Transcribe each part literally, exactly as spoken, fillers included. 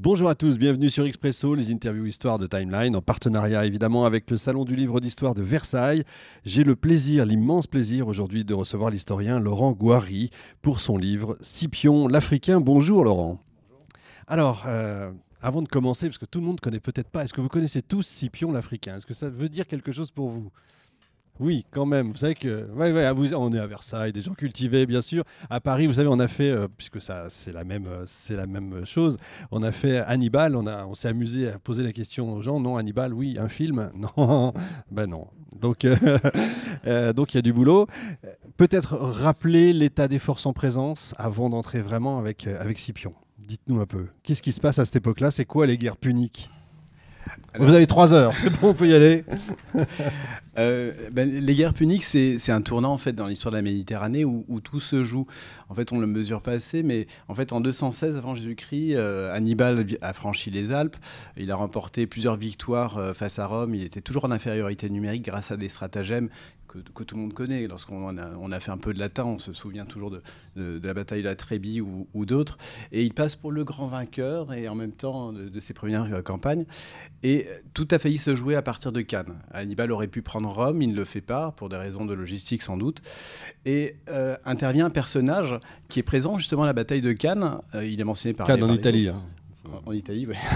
Bonjour à tous, bienvenue sur Expresso, les interviews histoire de Timeline, en partenariat évidemment avec le Salon du livre d'histoire de Versailles. J'ai le plaisir, l'immense plaisir aujourd'hui de recevoir l'historien Laurent Goiry pour son livre Scipion l'Africain. Bonjour Laurent. Bonjour. Alors, euh, avant de commencer, parce que tout le monde ne connaît peut-être pas, est-ce que vous connaissez tous Scipion l'Africain? Est-ce que ça veut dire quelque chose pour vous? Oui, quand même. Vous savez que ouais, ouais, vous, on est à Versailles, des gens cultivés, bien sûr. À Paris, vous savez, on a fait, euh, puisque ça, c'est la même, euh, c'est la même chose. On a fait Hannibal. On a, on s'est amusé à poser la question aux gens. Non, Hannibal, oui, un film. Non, ben non. Donc, euh, euh, donc il y a du boulot. Peut-être rappeler l'état des forces en présence avant d'entrer vraiment avec avec Scipion. Dites-nous un peu. Qu'est-ce qui se passe à cette époque-là? C'est quoi les guerres puniques? Alors, vous avez trois heures, c'est bon, on peut y aller. euh, ben, les guerres puniques, c'est, c'est un tournant en fait dans l'histoire de la Méditerranée où, où tout se joue. En fait, on ne le mesure pas assez, mais en fait, en deux cent seize avant Jésus-Christ, euh, Hannibal a franchi les Alpes. Il a remporté plusieurs victoires euh, face à Rome. Il était toujours en infériorité numérique grâce à des stratagèmes que, que tout le monde connaît. Lorsqu'on a, on a fait un peu de latin, on se souvient toujours de, de, de la bataille de la Trébie ou, ou d'autres. Et il passe pour le grand vainqueur et en même temps de, de ses premières euh, campagnes. Et tout a failli se jouer à partir de Cannes. Hannibal aurait pu prendre Rome, il ne le fait pas, pour des raisons de logistique sans doute. Et euh, intervient un personnage qui est présent justement à la bataille de Cannes. Euh, il est mentionné par... Cannes par en Italie. Hein. En, en Italie, oui.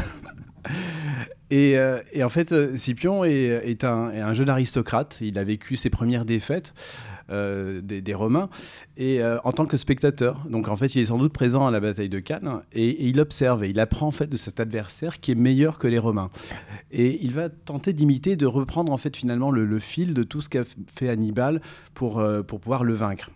et, euh, et en fait, Scipion est, est, un, est un jeune aristocrate. Il a vécu ses premières défaites. Euh, des, des Romains, et euh, en tant que spectateur. Donc en fait, il est sans doute présent à la bataille de Cannes, et, et il observe, et il apprend en fait de cet adversaire qui est meilleur que les Romains. Et il va tenter d'imiter, de reprendre en fait finalement le, le fil de tout ce qu'a fait Hannibal pour, euh, pour pouvoir le vaincre.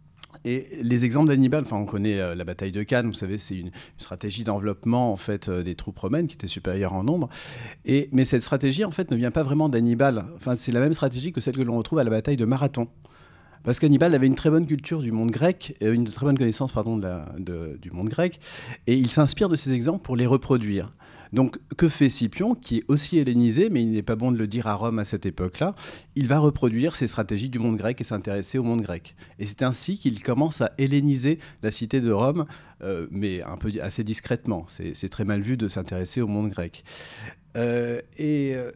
Et les exemples d'Hannibal, enfin on connaît euh, la bataille de Cannes, vous savez, c'est une, une stratégie d'enveloppement en fait euh, des troupes romaines qui étaient supérieures en nombre. Et, mais cette stratégie en fait ne vient pas vraiment d'Hannibal. Enfin, c'est la même stratégie que celle que l'on retrouve à la bataille de Marathon. Parce qu'Hannibal avait une très bonne culture du monde grec, une très bonne connaissance pardon, de la, de, du monde grec, et il s'inspire de ces exemples pour les reproduire. Donc, que fait Scipion, qui est aussi hellénisé, mais il n'est pas bon de le dire à Rome à cette époque-là? Il va reproduire ces stratégies du monde grec et s'intéresser au monde grec. Et c'est ainsi qu'il commence à helléniser la cité de Rome, euh, mais un peu assez discrètement. C'est, c'est très mal vu de s'intéresser au monde grec. Euh, et... Euh,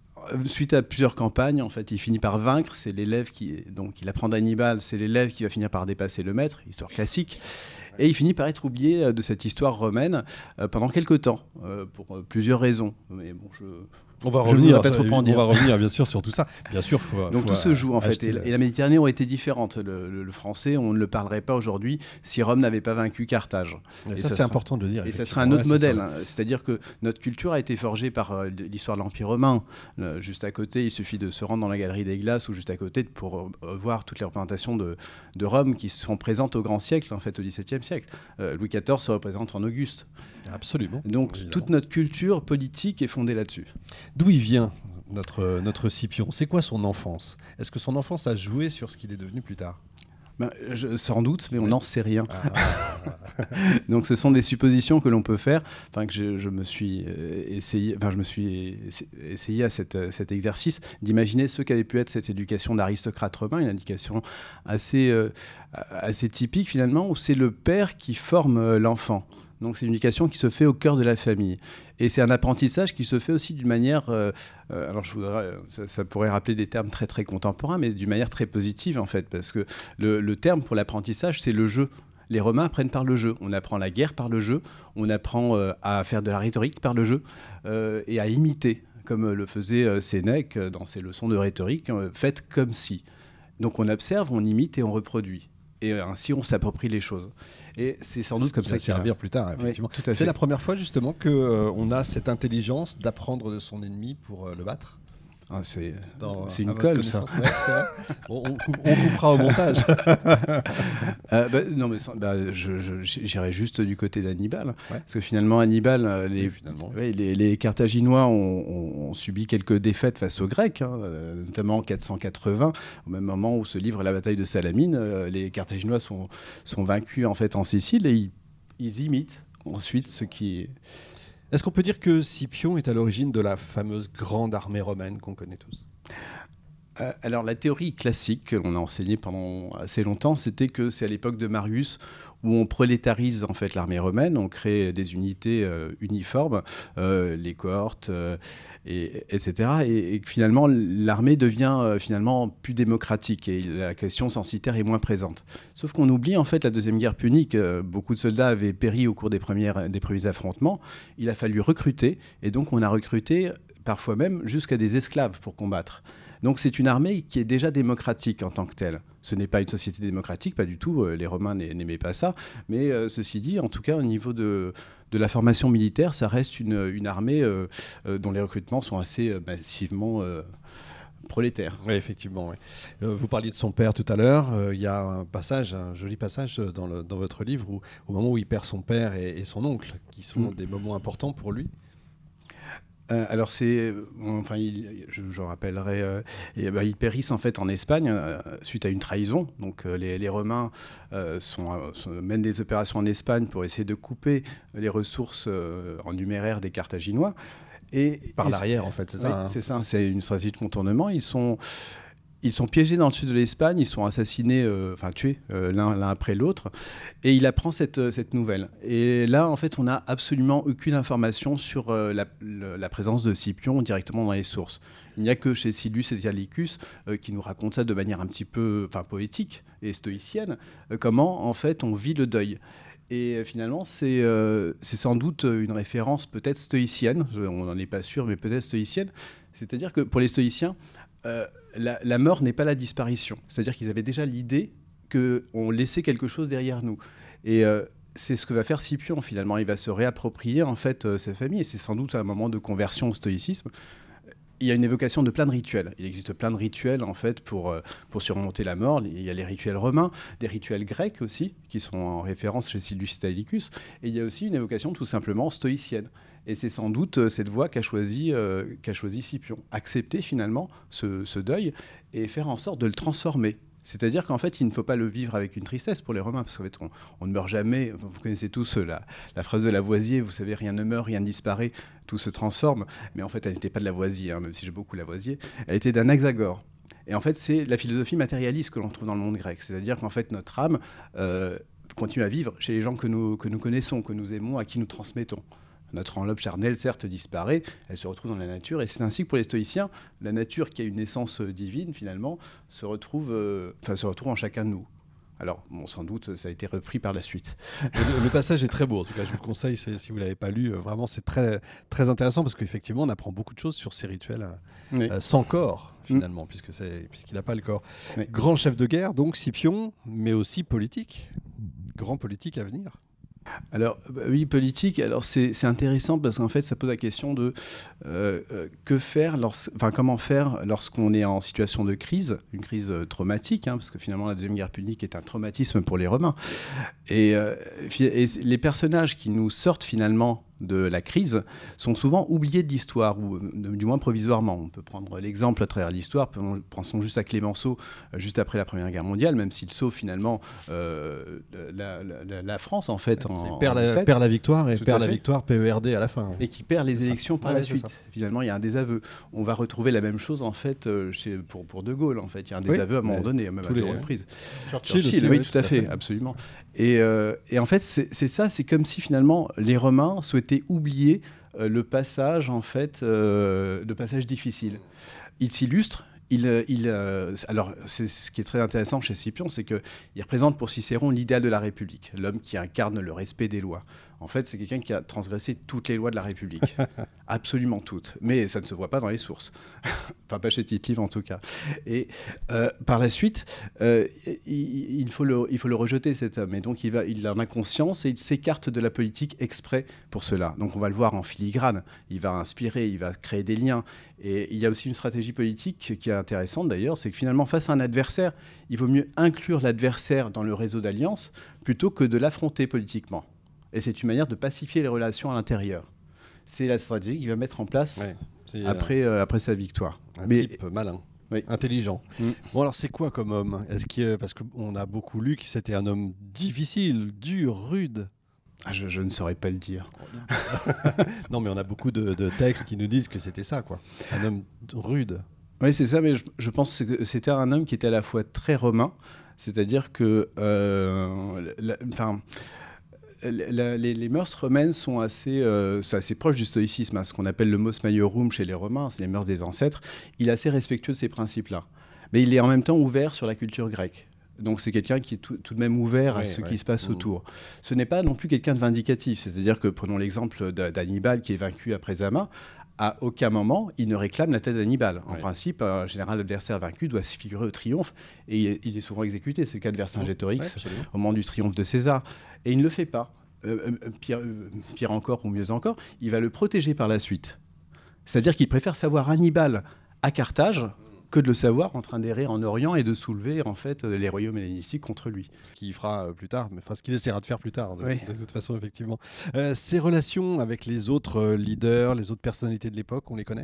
Suite à plusieurs campagnes, en fait, il finit par vaincre. C'est l'élève qui, donc, il apprend d'Hannibal. C'est l'élève qui va finir par dépasser le maître, histoire classique. Et il finit par être oublié de cette histoire romaine euh, pendant quelques temps, euh, pour euh, plusieurs raisons. Mais bon, je... On va je revenir, pas trop on va revenir bien sûr sur tout ça. Bien sûr, faut, donc faut tout se joue en fait. Et, le... et la Méditerranée aurait été différente. Le, le, le français, on ne le parlerait pas aujourd'hui si Rome n'avait pas vaincu Carthage. Et, et ça, ça c'est sera, important de le dire. Et ça serait un autre ouais, modèle. Hein. C'est-à-dire que notre culture a été forgée par euh, l'histoire de l'Empire romain. Euh, juste à côté, il suffit de se rendre dans la Galerie des Glaces ou juste à côté pour euh, voir toutes les représentations de, de Rome qui sont présentes au grand siècle, en fait, au dix-septième siècle. Euh, Louis quatorze se représente en Auguste. Absolument. Donc évidemment. Toute notre culture politique est fondée là-dessus. D'où il vient Notre, notre Scipion, c'est quoi son enfance? Est-ce que son enfance a joué sur ce qu'il est devenu plus tard? Ben, je, sans doute, mais on ouais. n'en sait rien. Ah, ah, ah. Donc, ce sont des suppositions que l'on peut faire. Enfin, que je, je me suis essayé, enfin, je me suis essayé à cette, cet exercice d'imaginer ce qu'avait pu être cette éducation d'aristocrate romain, une éducation assez, euh, assez typique finalement, où c'est le père qui forme l'enfant. Donc c'est une éducation qui se fait au cœur de la famille. Et c'est un apprentissage qui se fait aussi d'une manière... Euh, euh, alors je voudrais, ça, ça pourrait rappeler des termes très très contemporains, mais d'une manière très positive en fait, parce que le, le terme pour l'apprentissage, c'est le jeu. Les Romains apprennent par le jeu. On apprend la guerre par le jeu, on apprend euh, à faire de la rhétorique par le jeu, euh, et à imiter, comme le faisait euh, Sénèque dans ses leçons de rhétorique, euh, faites comme si. Donc on observe, on imite et on reproduit. Et ainsi, on s'approprie les choses. Et c'est sans doute Ce comme ça ça va servir plus tard, effectivement. Oui, c'est la première fois, justement, qu'on euh, a cette intelligence d'apprendre de son ennemi pour euh, le battre. Ah, c'est, Dans, c'est une colle, ça. Ouais, c'est vrai. Bon, on, coupe, on coupera au montage. euh, bah, non, mais bah, je, je, j'irais juste du côté d'Hannibal. Ouais. Parce que finalement, Hannibal, les, finalement. Ouais, les, les Carthaginois ont, ont, ont subi quelques défaites face aux Grecs, hein, notamment en quatre cent quatre-vingts, au même moment où se livre la bataille de Salamine. Les Carthaginois sont, sont vaincus en, fait, en Sicile et ils, ils imitent ensuite ce qui est... Est-ce qu'on peut dire que Scipion est à l'origine de la fameuse grande armée romaine qu'on connaît tous ? euh, Alors la théorie classique que l'on a enseignée pendant assez longtemps, c'était que c'est à l'époque de Marius où on prolétarise en fait l'armée romaine, on crée des unités euh, uniformes, euh, les cohortes, euh, et, etc. Et, et finalement, l'armée devient euh, finalement plus démocratique et la question censitaire est moins présente. Sauf qu'on oublie en fait la Deuxième Guerre punique. Euh, beaucoup de soldats avaient péri au cours des, premières, des premiers affrontements. Il a fallu recruter et donc on a recruté parfois même jusqu'à des esclaves pour combattre. Donc c'est une armée qui est déjà démocratique en tant que telle. Ce n'est pas une société démocratique, pas du tout, les Romains n'aimaient pas ça, mais euh, ceci dit, en tout cas au niveau de, de la formation militaire, ça reste une, une armée euh, euh, dont les recrutements sont assez euh, massivement euh, prolétaires. Oui, effectivement. Oui. Euh, vous parliez de son père tout à l'heure, euh, il y a un passage, un joli passage dans, le, dans votre livre, où, au moment où il perd son père et, et son oncle, qui sont mmh. des moments importants pour lui. Euh, alors c'est, enfin, il, je, je rappellerai, euh, et, bah, ils périssent en fait en Espagne euh, suite à une trahison. Donc euh, les, les Romains euh, sont, sont, mènent des opérations en Espagne pour essayer de couper les ressources euh, en numéraire des Carthaginois. Et par l'arrière, en fait, c'est ça. Oui, hein. C'est ça. C'est une stratégie de contournement. Ils sont Ils sont piégés dans le sud de l'Espagne, ils sont assassinés, euh, enfin tués euh, l'un, l'un après l'autre, et il apprend cette, cette nouvelle. Et là, en fait, on n'a absolument aucune information sur euh, la, le, la présence de Scipion directement dans les sources. Il n'y a que chez Silius et Italicus euh, qui nous racontent ça de manière un petit peu, enfin, poétique et stoïcienne, euh, comment, en fait, on vit le deuil. Et finalement, c'est, euh, c'est sans doute une référence peut-être stoïcienne, on n'en est pas sûr, mais peut-être stoïcienne. C'est-à-dire que pour les stoïciens, euh, la, la mort n'est pas la disparition. C'est-à-dire qu'ils avaient déjà l'idée qu'on laissait quelque chose derrière nous. Et euh, c'est ce que va faire Scipion finalement. Il va se réapproprier en fait euh, sa famille, et c'est sans doute un moment de conversion au stoïcisme. Il y a une évocation de plein de rituels. Il existe plein de rituels en fait pour, pour surmonter la mort. Il y a les rituels romains, des rituels grecs aussi, qui sont en référence chez Silius Italicus. Et il y a aussi une évocation tout simplement stoïcienne. Et c'est sans doute cette voie qu'a choisi, euh, qu'a choisi Scipion. Accepter finalement ce, ce deuil et faire en sorte de le transformer. C'est-à-dire qu'en fait, il ne faut pas le vivre avec une tristesse pour les Romains, parce qu'en fait, on, on ne meurt jamais. Vous connaissez tous la, la phrase de Lavoisier, vous savez, rien ne meurt, rien ne disparaît, tout se transforme. Mais en fait, elle n'était pas de Lavoisier, hein, même si j'ai beaucoup Lavoisier, elle était d'Anaxagore. Et en fait, c'est la philosophie matérialiste que l'on trouve dans le monde grec. C'est-à-dire qu'en fait, notre âme euh, continue à vivre chez les gens que nous, que nous connaissons, que nous aimons, à qui nous transmettons. Notre enveloppe charnelle, certes, disparaît, elle se retrouve dans la nature, et c'est ainsi que pour les stoïciens, la nature qui a une essence divine, finalement, se retrouve, euh, enfin, se retrouve en chacun de nous. Alors, bon, sans doute, ça a été repris par la suite. Le, le passage est très beau, en tout cas, je vous le conseille, c'est, si vous ne l'avez pas lu, euh, vraiment, c'est très, très intéressant, parce qu'effectivement, on apprend beaucoup de choses sur ces rituels euh, oui. euh, sans corps, finalement, mmh. puisque c'est, puisqu'il n'a pas le corps. Oui. Grand chef de guerre, donc, Scipion, mais aussi politique, grand politique à venir. Alors bah oui, politique. Alors c'est, c'est intéressant parce qu'en fait, ça pose la question de euh, euh, que faire, lorsque, enfin comment faire lorsqu'on est en situation de crise, une crise euh, traumatique, hein, parce que finalement la Deuxième Guerre punique est un traumatisme pour les Romains. Et, euh, et les personnages qui nous sortent finalement de la crise sont souvent oubliés de l'histoire, ou du moins provisoirement. On peut prendre l'exemple à travers l'histoire, pensons juste à Clémenceau, juste après la Première Guerre mondiale, même s'il sauve finalement euh, la, la, la France en fait. En, perd, la, perd la victoire et Tout perd la victoire P E R D à la fin. Et qui perd les c'est élections ça. par ouais, la suite. Finalement, il y a un désaveu. On va retrouver la même chose en fait chez, pour, pour De Gaulle. En fait, il y a un désaveu oui, à un moment donné, même à deux reprises. Churchill, Churchill aussi, oui, tout à fait, fait. absolument. Et, euh, et en fait, c'est, c'est ça, c'est comme si finalement les Romains souhaitaient oublier euh, le passage, en fait, euh, le passage difficile. Il s'illustre. Il, il, euh, alors, c'est, ce qui est très intéressant chez Scipion, c'est qu'il représente pour Cicéron l'idéal de la République, l'homme qui incarne le respect des lois. En fait, c'est quelqu'un qui a transgressé toutes les lois de la République, absolument toutes, mais ça ne se voit pas dans les sources, enfin pas chez Tite-Live en tout cas. Et euh, par la suite, euh, il, il, faut le, il faut le rejeter cet homme, et donc il, va, il en a conscience et il s'écarte de la politique exprès pour cela. Donc on va le voir en filigrane, il va inspirer, il va créer des liens, et il y a aussi une stratégie politique qui est intéressante d'ailleurs, c'est que finalement face à un adversaire, il vaut mieux inclure l'adversaire dans le réseau d'alliance plutôt que de l'affronter politiquement. Et c'est une manière de pacifier les relations à l'intérieur. C'est la stratégie qu'il va mettre en place ouais, après, euh, après sa victoire. Un Mais, type malin, oui. intelligent. Mm. Bon alors c'est quoi comme homme ? Est-ce qu'il, parce qu'on a beaucoup lu que c'était un homme difficile, dur, rude. Ah, je, je ne saurais pas le dire. Non mais on a beaucoup de, de textes qui nous disent que c'était ça, quoi. Un homme rude. Oui c'est ça, mais je, je pense que c'était un homme qui était à la fois très romain, C'est-à-dire que euh, la, enfin, la, les, les mœurs romaines sont assez, euh, c'est assez proches du stoïcisme, hein, ce qu'on appelle le mos maiorum chez les Romains, c'est les mœurs des ancêtres. Il est assez respectueux de ces principes-là. Mais il est en même temps ouvert sur la culture grecque. Donc c'est quelqu'un qui est tout, tout de même ouvert ouais, à ce ouais. qui se passe mmh. autour. Ce n'est pas non plus quelqu'un de vindicatif. C'est-à-dire que, prenons l'exemple d'Hannibal qui est vaincu après Zama, à aucun moment, il ne réclame la tête d'Hannibal. En ouais. principe, un général adversaire vaincu doit se figurer au triomphe et il est souvent exécuté. C'est le cas de Vercingétorix ouais, au moment du triomphe de César. Et il ne le fait pas. Euh, pire, euh, pire encore ou mieux encore, il va le protéger par la suite. C'est-à-dire qu'il préfère savoir Hannibal à Carthage que de le savoir en train d'errer en Orient et de soulever en fait les royaumes hellénistiques contre lui. Ce qu'il fera plus tard, mais enfin ce qu'il essaiera de faire plus tard, de, oui. de toute façon, effectivement. Euh, ses relations avec les autres leaders, les autres personnalités de l'époque, on les connaît ?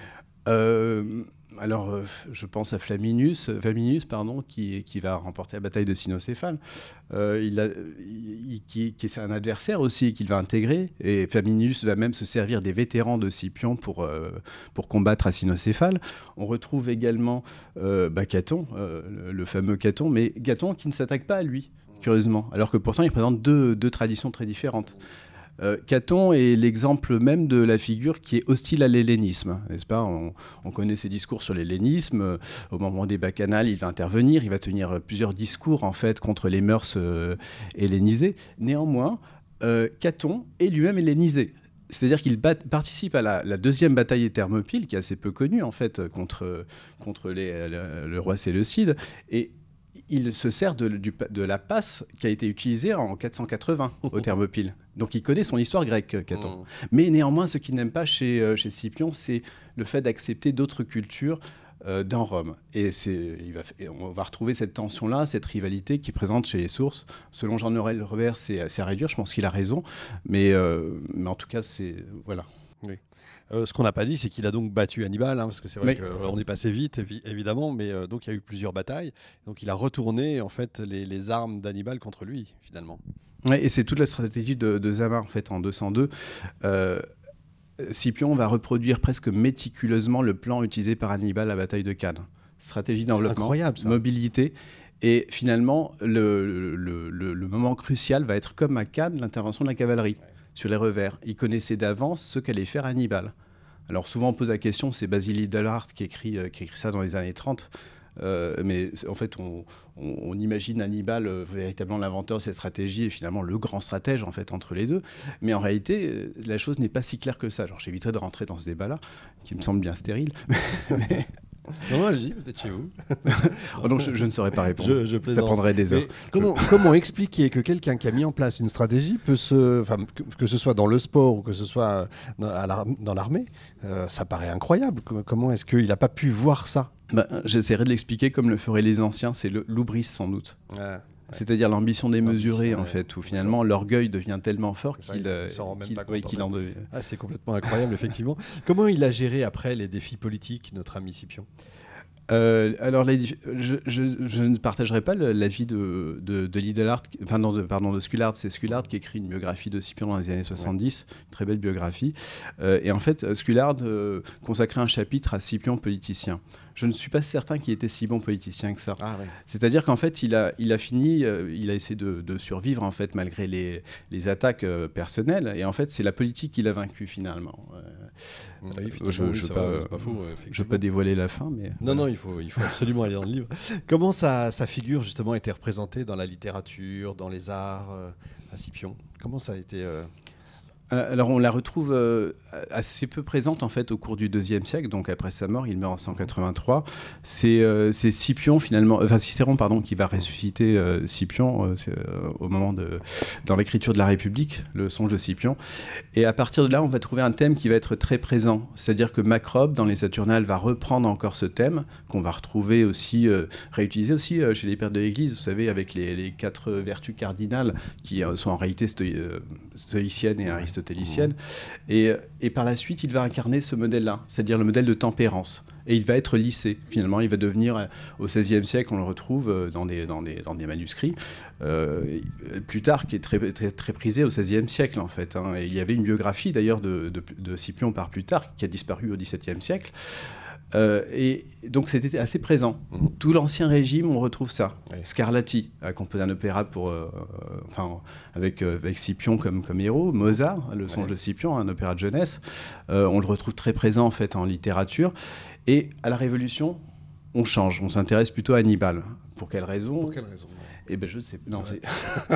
euh, Alors, euh, je pense à Flaminius, Flaminius pardon, qui, qui va remporter la bataille de Cynocéphale, euh, il a, il, qui, qui est un adversaire aussi qu'il va intégrer. Et Flaminius va même se servir des vétérans de Scipion pour, euh, pour combattre à Cynocéphale. On retrouve également euh, bah, Caton, euh, le, le fameux Caton, mais Caton qui ne s'attaque pas à lui, curieusement, alors que pourtant il présente deux, deux traditions très différentes. Euh, Caton est l'exemple même de la figure qui est hostile à l'hellénisme, n'est-ce pas ? on, on connaît ses discours sur l'hellénisme. Euh, au moment des bacchanales, il va intervenir, il va tenir plusieurs discours en fait contre les mœurs euh, hellénisées. Néanmoins, euh, Caton est lui-même hellénisé. C'est-à-dire qu'il bat, participe à la, la deuxième bataille des Thermopyles, qui est assez peu connue en fait contre, contre les, le, le roi Séleucide, et il se sert de, du, de la passe qui a été utilisée en quatre cent quatre-vingts aux Thermopyles. Donc il connaît son histoire grecque, Caton. Mmh. Mais néanmoins, ce qu'il n'aime pas chez, chez Scipion, c'est le fait d'accepter d'autres cultures euh, dans Rome. Et, c'est, il va, et on va retrouver cette tension-là, cette rivalité qui est présente chez les sources. Selon Jean-Noël Robert, c'est, c'est à réduire, je pense qu'il a raison. Mais, euh, mais en tout cas, c'est... Voilà. Oui. Euh, ce qu'on n'a pas dit, c'est qu'il a donc battu Hannibal, hein, parce que c'est vrai oui. qu'on est passé vite, évi- évidemment, mais euh, donc il y a eu plusieurs batailles. Donc il a retourné en fait les, les armes d'Hannibal contre lui, finalement. Oui, et c'est toute la stratégie de, de Zama en fait en deux cent deux. Euh, Scipion va reproduire presque méticuleusement le plan utilisé par Hannibal à la bataille de Cannes. Stratégie d'enveloppement, mobilité. Et finalement, le, le, le, le moment crucial va être comme à Cannes, l'intervention de la cavalerie. Ouais. Sur les revers. Il connaissait d'avance ce qu'allait faire Hannibal. Alors souvent on pose la question, c'est Basile Hildebrandt qui écrit, euh, qui écrit ça dans les années trente, euh, mais en fait on, on, on imagine Hannibal euh, véritablement l'inventeur de cette stratégie et finalement le grand stratège en fait entre les deux. Mais en réalité, euh, la chose n'est pas si claire que ça. Alors j'éviterai de rentrer dans ce débat-là, qui me semble bien stérile. mais... Non, non, allez-y, vous êtes chez vous. oh, donc je, je ne saurais pas répondre. Je, je ça prendrait des heures. Comment, je... comment expliquer que quelqu'un qui a mis en place une stratégie peut se, enfin, que, que ce soit dans le sport ou que ce soit dans, à la, dans l'armée, euh, ça paraît incroyable. Comment est-ce qu'il n'a pas pu voir ça ? bah, J'essaierai de l'expliquer comme le feraient les anciens, c'est le, l'oubris sans doute. Ah. Ouais. C'est-à-dire l'ambition démesurée, en ouais. fait, où finalement l'orgueil devient tellement fort qu'il, ça, il euh, qu'il, oui, qu'il en devient. Ah, c'est complètement incroyable, effectivement. Comment il a géré après les défis politiques, notre ami Scipion ? Euh, alors, les, je, je, je ne partagerai pas le, l'avis de, de, de Hildebrandt, enfin non, de, pardon, de Scullard. C'est Scullard qui écrit une biographie de Scipion dans les années soixante-dix, ouais. Une très belle biographie. Euh, et en fait, Scullard euh, consacrait un chapitre à Scipion politicien. Je ne suis pas certain qu'il était si bon politicien que ça. Ah, ouais. C'est-à-dire qu'en fait, il a, il a fini, euh, il a essayé de, de survivre en fait malgré les, les attaques euh, personnelles. Et en fait, c'est la politique qui l'a vaincu finalement. Euh, oui, je ne oui, pas, veux pas dévoiler la fin, mais non, voilà. non, il faut, il faut absolument aller dans le livre. Comment sa, sa figure justement était représentée dans la littérature, dans les arts, euh, à Scipion ? Comment ça a été euh... Alors on la retrouve euh, assez peu présente en fait au cours du deuxième siècle, donc après sa mort, il meurt en cent quatre-vingt-trois. C'est, euh, c'est Scipion finalement, enfin Cicéron pardon, qui va ressusciter euh, Scipion euh, c'est, euh, au moment de dans l'écriture de la République, le songe de Scipion. Et à partir de là, on va trouver un thème qui va être très présent, c'est-à-dire que Macrobe dans les Saturnales va reprendre encore ce thème qu'on va retrouver aussi euh, réutilisé aussi euh, chez les pères de l'Église, vous savez, avec les, les quatre vertus cardinales qui euh, sont en réalité sto- euh, stoïciennes et aristotéliciennes. Et, et par la suite, il va incarner ce modèle-là, c'est-à-dire le modèle de tempérance. Et il va être lissé, finalement. Il va devenir, au seizième siècle, on le retrouve dans des, dans des, dans des manuscrits. Euh, Plutarque est très, très, très prisé au seizième siècle, en fait. Hein. Et il y avait une biographie, d'ailleurs, de, de, de Scipion par Plutarque, qui a disparu au dix-septième siècle. Euh, et donc c'était assez présent. Mmh. Tout l'Ancien Régime, on retrouve ça. Oui. Scarlatti a composé un opéra pour, euh, enfin, avec, euh, avec Scipion comme, comme héros. Mozart, Le Songe oui. de Scipion, un opéra de jeunesse. Euh, on le retrouve très présent en fait en littérature. Et à la Révolution, on change. On s'intéresse plutôt à Hannibal. Pour quelle raison ? Pour quelle raison ? Eh ben je ne sais non, ouais.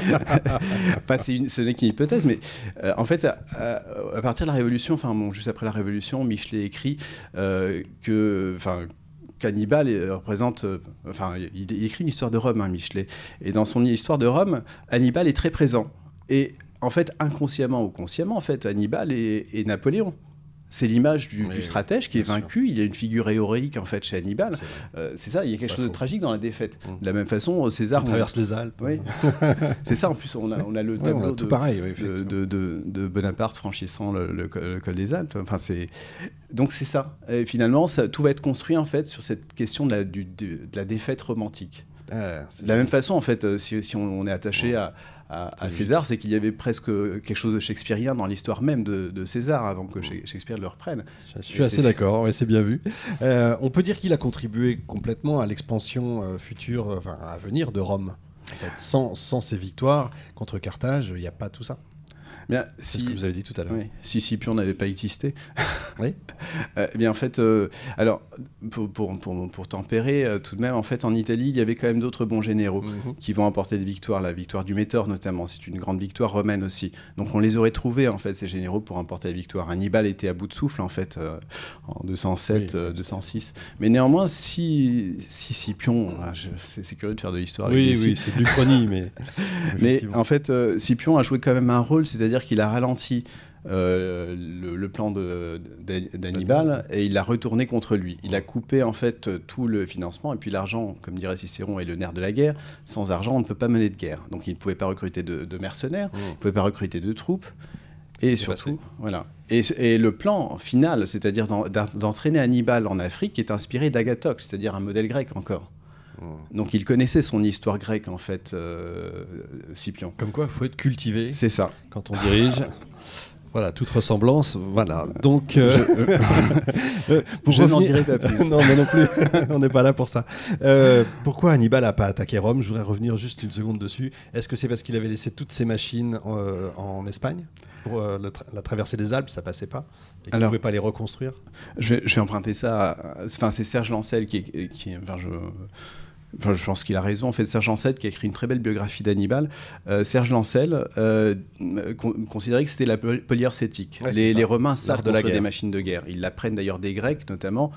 pas. C'est une, ce n'est qu'une hypothèse, mais euh, en fait, à, à, à partir de la Révolution, enfin bon, juste après la Révolution, Michelet écrit euh, que, enfin. qu'Hannibal représente, euh, enfin, il, il écrit une histoire de Rome, hein, Michelet, et dans son histoire de Rome, Hannibal est très présent. Et en fait, inconsciemment ou consciemment, en fait, Hannibal est, est Napoléon. C'est l'image du, oui, du stratège qui est vaincu. Sûr. Il y a une figure héroïque en fait chez Hannibal. C'est, euh, c'est ça. Il y a quelque chose faux. de tragique dans la défaite. Mmh. De la même façon, César on traverse on... les Alpes. Oui. c'est ça. En plus, on a, on a le tableau ouais, on a de, pareil, oui, de, de, de, de Bonaparte franchissant le, le, le col des Alpes. Enfin, c'est donc c'est ça. Et finalement, ça, tout va être construit en fait sur cette question de la, du, de, de la défaite romantique. Ah, de la même façon, en fait, si, si on, on est attaché ouais. à À, à César, c'est qu'il y avait presque quelque chose de shakespearien dans l'histoire même de, de César avant que Shakespeare le reprenne. Je suis et assez c'est... d'accord, ouais, c'est bien vu. Euh, on peut dire qu'il a contribué complètement à l'expansion euh, future, euh, enfin à venir de Rome. En fait, sans, sans ses victoires contre Carthage, il n'y a pas tout ça. Bien, c'est si, ce que vous avez dit tout à l'heure. Oui, si Scipion n'avait pas existé. Oui. Euh, eh bien, en fait, euh, alors, pour, pour, pour, pour tempérer, euh, tout de même, en fait, en Italie, il y avait quand même d'autres bons généraux mm-hmm. qui vont apporter des victoires. La victoire du Métor, notamment, c'est une grande victoire romaine aussi. Donc, on les aurait trouvés, en fait, ces généraux, pour emporter la victoire. Hannibal était à bout de souffle, en fait, euh, en deux cent sept, oui, euh, deux cent six. Mais néanmoins, si, si Scipion... Ah, je, c'est, c'est curieux de faire de l'histoire. Oui, oui, c'est de l'Uchronie, mais... mais, en fait, euh, Scipion a joué quand même un rôle, c'est-à-dire qu'il a ralenti Euh, le, le plan de, de, d'Hannibal et il l'a retourné contre lui. Il a coupé en fait tout le financement et puis l'argent, comme dirait Cicéron, est le nerf de la guerre. Sans argent, on ne peut pas mener de guerre. Donc il ne pouvait pas recruter de, de mercenaires, mmh. il ne pouvait pas recruter de troupes. Et c'est surtout, voilà. Et, et le plan final, c'est-à-dire d'en, d'entraîner Hannibal en Afrique, est inspiré d'Agathox, c'est-à-dire un modèle grec encore. Donc il connaissait son histoire grecque en fait, euh, Scipion. Comme quoi, il faut être cultivé. C'est ça. Quand on dirige. Voilà, toute ressemblance, voilà. Donc, euh, je, euh, pour je revenir... n'en dirai pas plus. Non, mais non plus, on n'est pas là pour ça. Euh, pourquoi Hannibal n'a pas attaqué Rome ? Je voudrais revenir juste une seconde dessus. Est-ce que c'est parce qu'il avait laissé toutes ses machines en, euh, en Espagne ? Pour euh, le tra- la traversée des Alpes, ça passait pas ? Et qu'il ne pouvait pas les reconstruire ? je, je vais emprunter ça à... Enfin, c'est Serge Lancel qui... Est, qui enfin, je... Enfin, je pense qu'il a raison. En fait, Serge Lancel, qui a écrit une très belle biographie d'Hannibal, euh, Serge Lancel euh, con- considérait que c'était la polyarcétique. Ouais, les, les Romains savent de construire des machines de guerre. Ils l'apprennent d'ailleurs des Grecs, notamment.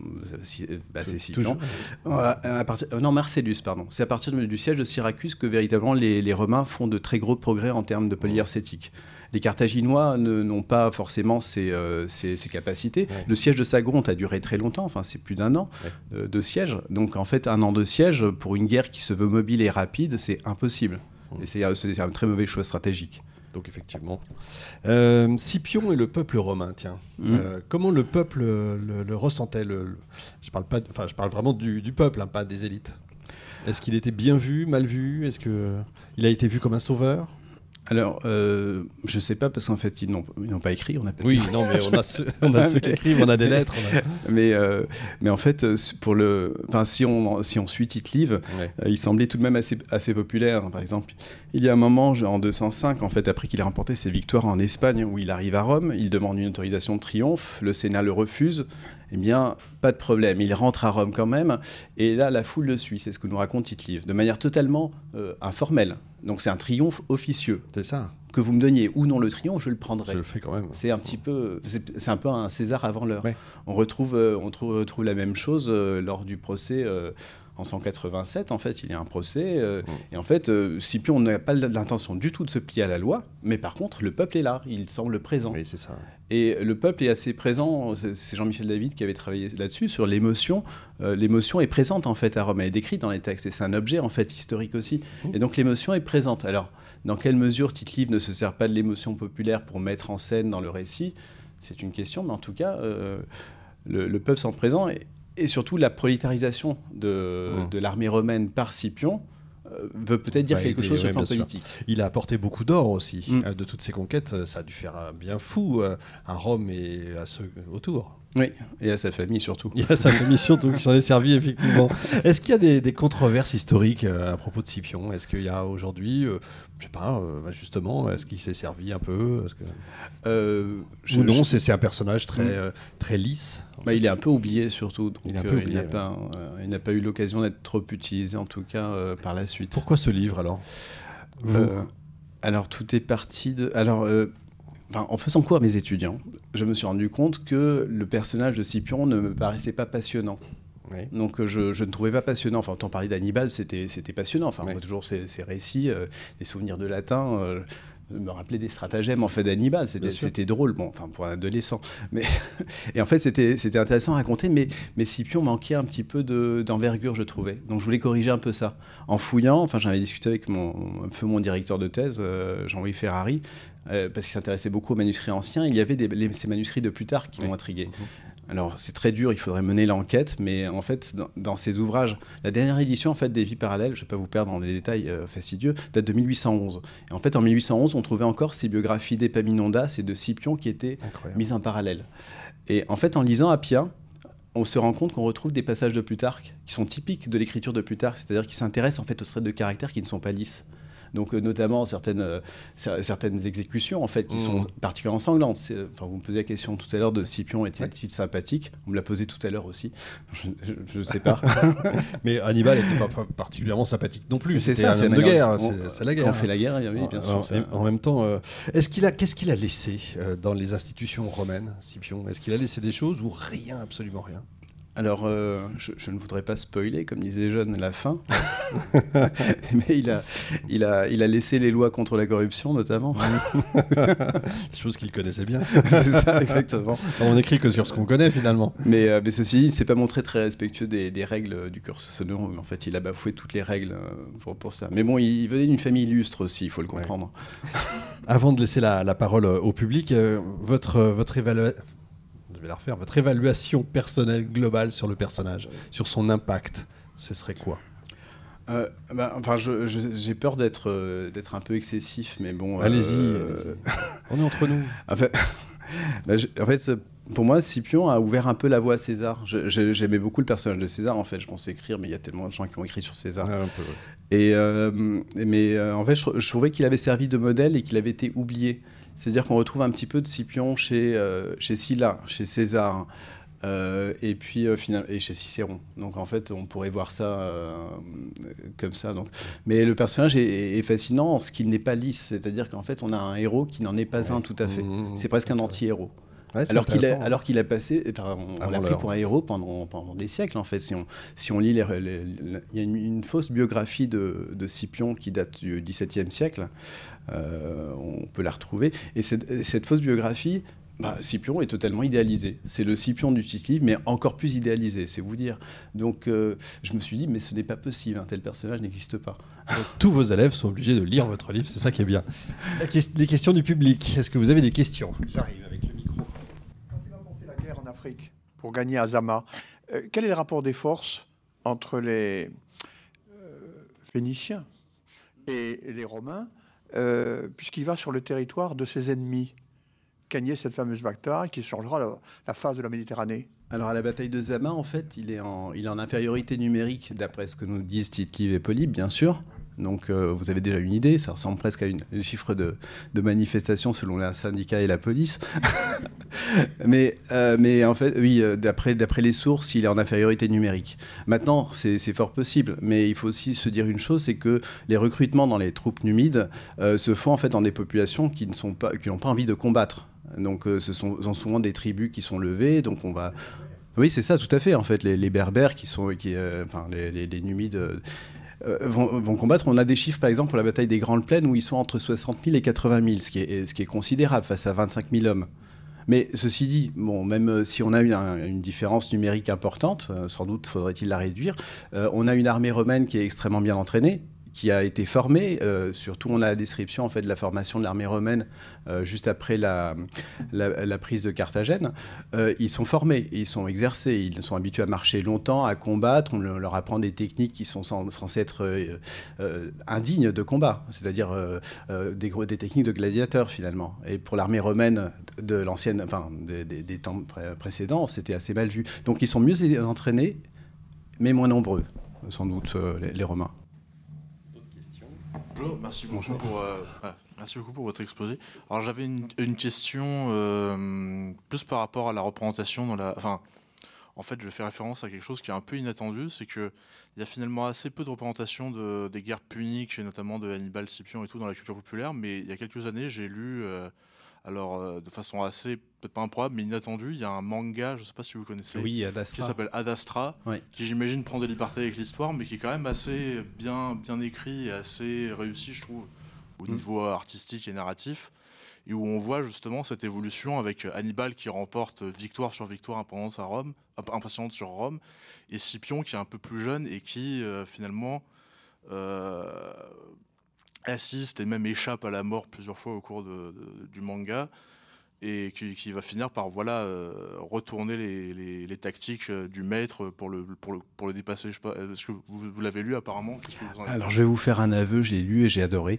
Bah, c'est Scipion. Euh, à partir, euh, non, Marcellus, pardon. C'est à partir du siège de Syracuse que véritablement les, les Romains font de très gros progrès en termes de polyarcétique. Les Carthaginois ne, n'ont pas forcément ces, euh, ces, ces capacités. Ouais. Le siège de Sagonte a duré très longtemps, enfin c'est plus d'un an ouais. de, de siège. Donc en fait, un an de siège pour une guerre qui se veut mobile et rapide, c'est impossible. Mmh. Et c'est, c'est un très mauvais choix stratégique. Donc effectivement. Euh, Scipion et le peuple romain, tiens. Mmh. Euh, comment le peuple le, le ressentait le, le, je parle pas, enfin je parle vraiment du, du peuple, hein, pas des élites. Est-ce qu'il était bien vu, mal vu ? Est-ce qu'il a été vu comme un sauveur ? Alors, euh, je ne sais pas, parce qu'en fait, ils n'ont, ils n'ont pas écrit. On a oui, non, mais on a ceux, on a ceux qui écrivent, on a des lettres. On a... mais, euh, mais en fait, pour le, si, on, si on suit Tite-Live, ouais. euh, il semblait tout de même assez, assez populaire. Par exemple, il y a un moment, en deux cent cinq, en fait, après qu'il ait remporté ses victoires en Espagne, où il arrive à Rome, il demande une autorisation de triomphe, le Sénat le refuse. Eh bien, pas de problème, il rentre à Rome quand même, et là, la foule le suit, c'est ce que nous raconte Tite-Live, de manière totalement euh, informelle. Donc c'est un triomphe officieux. C'est ça. Que vous me donniez ou non le triomphe, je le prendrai. Je le fais quand même. C'est un petit peu, c'est, c'est un peu un César avant l'heure. Ouais. On retrouve, euh, on trouve, retrouve la même chose euh, lors du procès. Euh, En cent quatre-vingt-sept, en fait, il y a un procès. Euh, mmh. Et en fait, euh, Scipion n'a pas l'intention du tout de se plier à la loi, mais par contre, le peuple est là, il semble présent. Oui, c'est ça. Et le peuple est assez présent. C'est Jean-Michel David qui avait travaillé là-dessus, sur l'émotion. Euh, l'émotion est présente, en fait, à Rome. Elle est décrite dans les textes. Et c'est un objet, en fait, historique aussi. Mmh. Et donc, l'émotion est présente. Alors, dans quelle mesure Tite-Live ne se sert pas de l'émotion populaire pour mettre en scène dans le récit ? C'est une question, mais en tout cas, euh, le, le peuple semble présent. Et, Et surtout, la prolétarisation de, mmh. de l'armée romaine par Scipion euh, veut peut-être dire bah, quelque chose sur le plan politique. Il a apporté beaucoup d'or aussi. Mmh. Euh, de toutes ses conquêtes, ça a dû faire un bien fou euh, à Rome et à ceux autour. Oui, et à sa famille surtout. Il y a sa famille surtout qui s'en est servi, effectivement. Est-ce qu'il y a des, des controverses historiques euh, à propos de Scipion ? Est-ce qu'il y a aujourd'hui, euh, je sais pas, euh, justement, est-ce qu'il s'est servi un peu ? Est-ce que... euh, je, Ou non, je... c'est, c'est un personnage très, euh, très lisse. Bah, il est un peu oublié surtout. Donc, il, est un euh, peu oublié, il n'a ouais. pas, euh, il n'a pas eu l'occasion d'être trop utilisé, en tout cas, euh, par la suite. Pourquoi ce livre, alors ? euh, Alors, tout est parti de... Alors... Euh... Enfin, en faisant cours à mes étudiants, je me suis rendu compte que le personnage de Scipion ne me paraissait pas passionnant. Oui. Donc je, je ne trouvais pas passionnant. Enfin, tant parler d'Hannibal, c'était, c'était passionnant. Enfin, oui. Moi, toujours ces, ces récits, euh, des souvenirs de latin, euh, me rappelaient des stratagèmes en fait d'Hannibal. C'était, c'était drôle, bon, enfin pour un adolescent. Mais et en fait, c'était, c'était intéressant à raconter. Mais, mais Scipion manquait un petit peu de, d'envergure, je trouvais. Donc je voulais corriger un peu ça. En fouillant, enfin, j'avais discuté avec mon, mon directeur de thèse, euh, Jean-Louis Ferrari. Euh, parce qu'il s'intéressait beaucoup aux manuscrits anciens, il y avait des, les, ces manuscrits de Plutarque qui oui. m'ont intrigué. Mmh. Alors c'est très dur, il faudrait mener l'enquête, mais en fait dans, dans ces ouvrages, la dernière édition en fait des Vies parallèles, je ne vais pas vous perdre dans des détails euh, fastidieux, date de mille huit cent onze. Et en fait en mille huit cent onze, on trouvait encore ces biographies d'Épaminondas et de Scipion qui étaient Incroyable. mises en parallèle. Et en fait en lisant Appien, on se rend compte qu'on retrouve des passages de Plutarque qui sont typiques de l'écriture de Plutarque, c'est-à-dire qui s'intéressent en fait aux traits de caractère qui ne sont pas lisses. Donc euh, notamment certaines, euh, certaines exécutions en fait qui mmh. sont particulièrement sanglantes. C'est, enfin, vous me posiez la question tout à l'heure de Scipion était-il ouais. sympathique ? Vous me la posez tout à l'heure aussi. Je ne sais pas. Mais Hannibal n'était pas particulièrement sympathique non plus. C'est C'était ça, un homme de guerre. On, c'est, c'est la guerre. On fait la guerre, oui, bien sûr. En, en même temps, euh, est-ce qu'il a, qu'est-ce qu'il a laissé euh, dans les institutions romaines, Scipion ? Est-ce qu'il a laissé des choses ou rien, absolument rien ? Alors, euh, je, je ne voudrais pas spoiler, comme disaient les jeunes, la fin. Mais il a, il, a, il a laissé les lois contre la corruption, notamment. Des choses qu'il connaissait bien. C'est ça, exactement. On n'écrit que sur ce qu'on connaît, finalement. Mais, euh, mais ceci dit, il ne s'est pas montré très respectueux des, des règles du cursus honorum. En fait, il a bafoué toutes les règles pour, pour ça. Mais bon, il venait d'une famille illustre aussi, il faut le comprendre. Ouais. Avant de laisser la, la parole au public, euh, votre, votre évaluation... Je vais la refaire. Votre évaluation personnelle globale sur le personnage, sur son impact, ce serait quoi ? euh, bah, enfin, je, je, j'ai peur d'être, euh, d'être un peu excessif, mais bon... Allez-y, euh... allez-y. On est entre nous. En fait, bah, je, en fait, pour moi, Scipion a ouvert un peu la voie à César. Je, je, j'aimais beaucoup le personnage de César, en fait. Je pensais écrire, mais il y a tellement de gens qui ont écrit sur César. Ouais, un peu, ouais. Et, euh, mais euh, en fait, je, je trouvais qu'il avait servi de modèle et qu'il avait été oublié. C'est-à-dire qu'on retrouve un petit peu de Scipion chez, euh, chez Sylla, chez César, euh, et puis euh, finalement, et chez Cicéron. Donc en fait, on pourrait voir ça euh, comme ça. Donc. Mais le personnage est, est fascinant en ce qu'il n'est pas lisse. C'est-à-dire qu'en fait, on a un héros qui n'en est pas ouais. un tout à fait. Mmh, c'est presque un anti-héros. Ouais, alors, qu'il a, alors qu'il a passé, enfin, on, on l'a pris pour un héros pendant, pendant des siècles en fait. Si on, si on lit, les, les, les, il y a une, une fausse biographie de, de Scipion qui date du dix-septième siècle. Euh, on peut la retrouver. Et cette, cette fausse biographie, bah, Scipion est totalement idéalisé. C'est le Scipion du petit livre, mais encore plus idéalisé, c'est vous dire. Donc euh, je me suis dit, mais ce n'est pas possible, un tel personnage n'existe pas. Donc, tous vos élèves sont obligés de lire votre livre, c'est ça qui est bien. Les questions du public, est-ce que vous avez des questions ? J'arrive avec le micro. Quand il a monté la guerre en Afrique pour gagner Azama, euh, quel est le rapport des forces entre les euh, Phéniciens et, et les Romains, euh, puisqu'il va sur le territoire de ses ennemis, gagner cette fameuse bataille qui changera la, la face de la Méditerranée? Alors à la bataille de Zama, en fait, il est en, il est en infériorité numérique, d'après ce que nous disent Tite-Live et Polybe, bien sûr. Donc euh, vous avez déjà une idée, ça ressemble presque à une, un chiffre de, de manifestation selon les syndicats et la police. mais, euh, mais en fait, oui, d'après, d'après les sources, il est en infériorité numérique. Maintenant, c'est, c'est fort possible, mais il faut aussi se dire une chose, c'est que les recrutements dans les troupes numides euh, se font en fait dans des populations qui ne sont pas, qui n'ont pas envie de combattre. Donc euh, ce sont, sont souvent des tribus qui sont levées, donc on va... Oui, c'est ça, tout à fait, en fait, les, les berbères qui sont... Qui, euh, enfin, les, les, les numides... Euh, Euh, vont, vont combattre. On a des chiffres, par exemple, pour la bataille des Grandes Plaines, où ils sont entre soixante mille et quatre-vingt mille, ce qui est, ce qui est considérable face à vingt-cinq mille hommes. Mais ceci dit, bon, même si on a une, une différence numérique importante, euh, sans doute faudrait-il la réduire, euh, on a une armée romaine qui est extrêmement bien entraînée, qui a été formé. Euh, surtout, on a la description en fait de la formation de l'armée romaine euh, juste après la, la, la prise de Carthagène. Euh, ils sont formés, ils sont exercés, ils sont habitués à marcher longtemps, à combattre. On leur apprend des techniques qui sont censées être euh, euh, indignes de combat, c'est-à-dire euh, euh, des, des techniques de gladiateurs finalement. Et pour l'armée romaine de l'ancienne, enfin des, des, des temps pré- précédents, c'était assez mal vu. Donc ils sont mieux entraînés, mais moins nombreux, sans doute euh, les, les Romains. Bonjour, merci beaucoup, Bonjour. Pour, euh, ah, merci beaucoup pour votre exposé. Alors j'avais une, une question euh, plus par rapport à la représentation dans la... Enfin, en fait, je fais référence à quelque chose qui est un peu inattendu, c'est qu'il y a finalement assez peu de représentation de, des guerres puniques, et notamment de Hannibal, Scipion et tout dans la culture populaire, mais il y a quelques années, j'ai lu, euh, alors euh, de façon assez, peut-être pas improbable, mais inattendue, il y a un manga, je ne sais pas si vous connaissez, oui, Ad Astra. Qui s'appelle Ad Astra, oui. Qui j'imagine prend des libertés avec l'histoire, mais qui est quand même assez bien, bien écrit et assez réussi, je trouve, au mmh. niveau artistique et narratif, et où on voit justement cette évolution avec Hannibal qui remporte victoire sur victoire impressionnante à Rome, impressionnante sur Rome, et Scipion qui est un peu plus jeune et qui euh, finalement euh, assiste et même échappe à la mort plusieurs fois au cours de, de, du manga, et qui, qui va finir par voilà, euh, retourner les, les, les tactiques du maître pour le, pour le, pour le dépasser. Je sais pas, est-ce que vous, vous l'avez lu apparemment? Qu'est-ce que vous en avez Alors je vais vous faire un aveu, j'ai lu et j'ai adoré.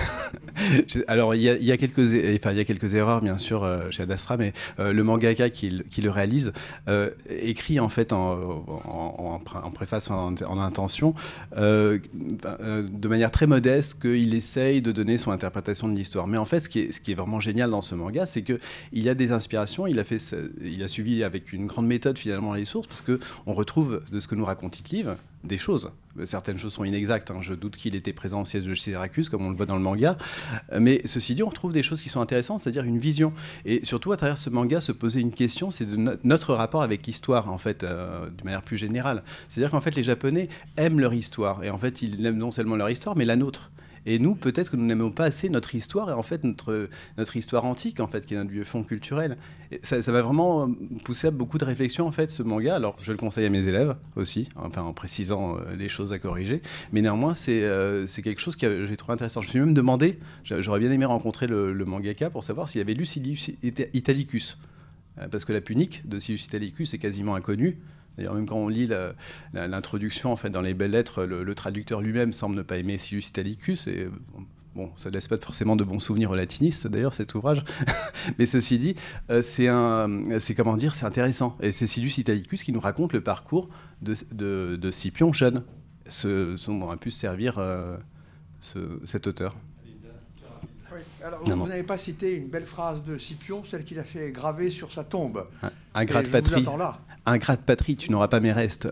Alors il y, y, a quelques, enfin, il y a quelques erreurs bien sûr euh, chez Ad Astra, mais euh, le mangaka qui, qui le réalise euh, écrit en fait en, en, en, en préface, en, en intention, euh, euh, de manière très modeste, qu'il essaye de donner son interprétation de l'histoire. Mais en fait, ce qui est, ce qui est vraiment génial dans ce manga, c'est que il a des inspirations, il a, fait, il a suivi avec une grande méthode finalement les sources, parce qu'on retrouve de ce que nous raconte Tite-Live des choses. Certaines choses sont inexactes, hein. Je doute qu'il était présent au siège de Syracuse, comme on le voit dans le manga. Mais ceci dit, on retrouve des choses qui sont intéressantes, c'est-à-dire une vision. Et surtout, à travers ce manga, se poser une question, c'est de no- notre rapport avec l'histoire, en fait, euh, de manière plus générale. C'est-à-dire qu'en fait, les Japonais aiment leur histoire. Et en fait, ils aiment non seulement leur histoire, mais la nôtre. Et nous, peut-être que nous n'aimons pas assez notre histoire, et en fait notre, notre histoire antique, en fait, qui est notre vieux fond culturel. Et ça, ça va vraiment pousser à beaucoup de réflexions, en fait, ce manga. Alors, je le conseille à mes élèves aussi, enfin, en précisant euh, les choses à corriger. Mais néanmoins, c'est, euh, c'est quelque chose que j'ai trouvé intéressant. Je me suis même demandé, j'aurais bien aimé rencontrer le, le mangaka pour savoir s'il avait lu Silius Italicus. Euh, parce que la punique de Silius Italicus est quasiment inconnue. D'ailleurs, même quand on lit la, la, l'introduction en fait, dans les belles lettres, le, le traducteur lui-même semble ne pas aimer Silius Italicus. Et, bon, ça ne laisse pas forcément de bons souvenirs aux latinistes, d'ailleurs, cet ouvrage. Mais ceci dit, euh, c'est, un, c'est, comment dire, c'est intéressant. Et c'est Silius Italicus qui nous raconte le parcours de, de, de Scipion jeune, ce, ce dont a pu se servir euh, ce, cet auteur. Oui. Alors, non, vous non. n'avez pas cité une belle phrase de Scipion, celle qu'il a fait graver sur sa tombe. Un, un gras de patrie. Un gras de patrie, tu n'auras pas mes restes.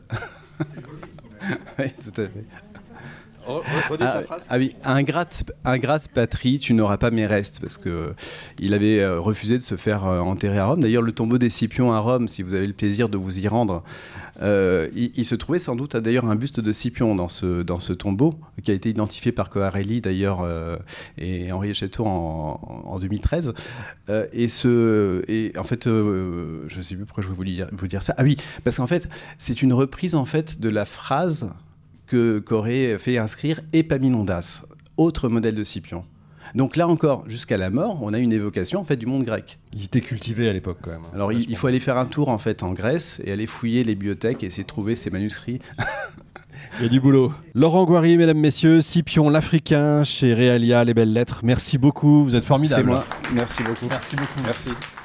Oui, tout à fait. Redis ta phrase. Ah oui, un gras, un gras de patrie, tu n'auras pas mes restes, parce que euh, il avait euh, refusé de se faire euh, enterrer à Rome. D'ailleurs, le tombeau des Scipions à Rome, si vous avez le plaisir de vous y rendre, euh, il, il se trouvait sans doute d'ailleurs un buste de Scipion dans ce, dans ce tombeau, qui a été identifié par Coarelli d'ailleurs euh, et Henri Echetto en, en deux mille treize. Euh, et, ce, et en fait, euh, je ne sais plus pourquoi je voulais vous dire, vous dire ça. Ah oui, parce qu'en fait, c'est une reprise en fait de la phrase que, qu'aurait fait inscrire Épaminondas, autre modèle de Scipion. Donc là encore, jusqu'à la mort, on a une évocation en fait du monde grec. Il était cultivé à l'époque quand même. Hein. Alors il, il faut aller faire un tour en fait en Grèce et aller fouiller les bibliothèques et essayer de trouver ces manuscrits. Il y a du boulot. Laurent Goiry, mesdames, messieurs, Scipion l'Africain chez Realia, les belles lettres. Merci beaucoup, vous êtes formidables. C'est moi. Merci beaucoup. Merci beaucoup. Merci.